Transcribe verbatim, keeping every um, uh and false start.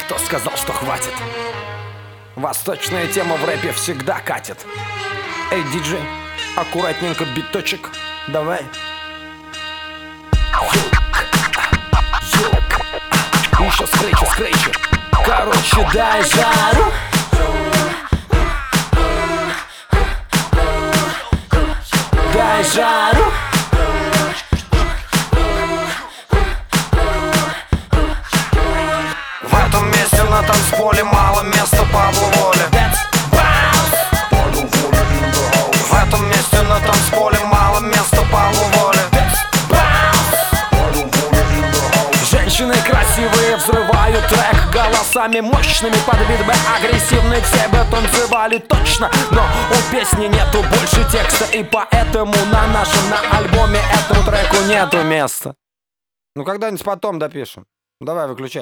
Кто сказал, что хватит? Восточная тема в рэпе всегда катит. Эй, диджей, аккуратненько биточек, давай. Еще скрейчи, скрейчи. Короче, дай жару. Дай жару. В этом месте на танцполе мало места Павлу Воле. В этом месте на танцполе мало места Павлу Воле. Женщины красивые взрывают трек голосами мощными под бит бы агрессивный. Все бы танцевали точно, но у песни нету больше текста, и поэтому на нашем на альбоме этому треку нету места. Ну когда-нибудь потом допишем. Давай, выключай.